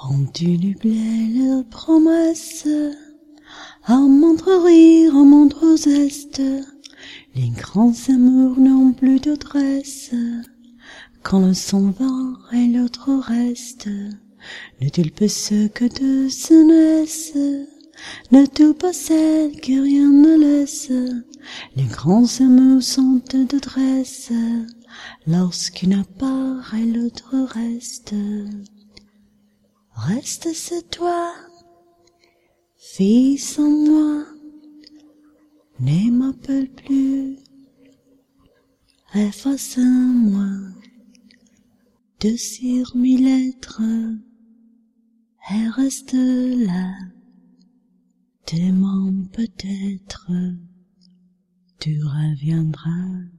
Continue les promesses, un montre rire, un montre zeste. Les grands amours n'ont plus d'adresse, quand l'un s'en va et l'autre reste. N'est-il pas ce que de jeunesse, n'est-il pas celle que rien ne laisse? Les grands amours sont de détresse, lorsqu'une part et l'autre reste. Reste c'est toi, fille sans moi, ne m'appelle plus, efface-moi de sur 1000 lettres, et reste là, demain peut-être, tu reviendras.